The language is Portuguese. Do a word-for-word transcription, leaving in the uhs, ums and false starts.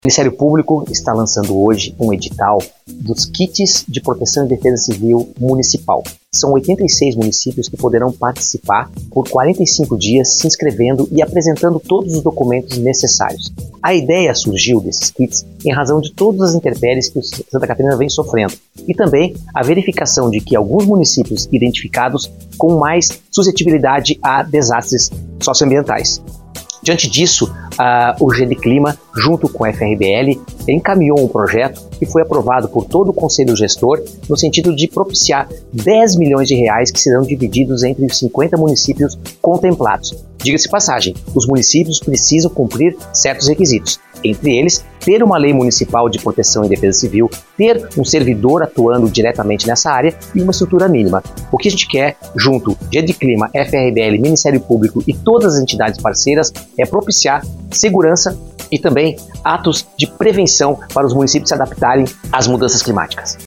O Ministério Público está lançando hoje um edital dos kits de proteção e defesa civil municipal. São oitenta e seis municípios que poderão participar por quarenta e cinco dias se inscrevendo e apresentando todos os documentos necessários. A ideia surgiu desses kits em razão de todas as intempéries que Santa Catarina vem sofrendo e também a verificação de que alguns municípios identificados com mais suscetibilidade a desastres socioambientais. Diante disso, uh, o GEDICLIMA, junto com a F R B L, encaminhou um projeto que foi aprovado por todo o Conselho Gestor no sentido de propiciar dez milhões de reais que serão divididos entre os cinquenta municípios contemplados. Diga-se de passagem, os municípios precisam cumprir certos requisitos, entre eles, ter uma lei municipal de proteção e defesa civil, ter um servidor atuando diretamente nessa área e uma estrutura mínima. O que a gente quer, junto GEDICLIMA, F R B L, Ministério Público e todas as entidades parceiras, é propiciar segurança e também atos de prevenção para os municípios se adaptarem às mudanças climáticas.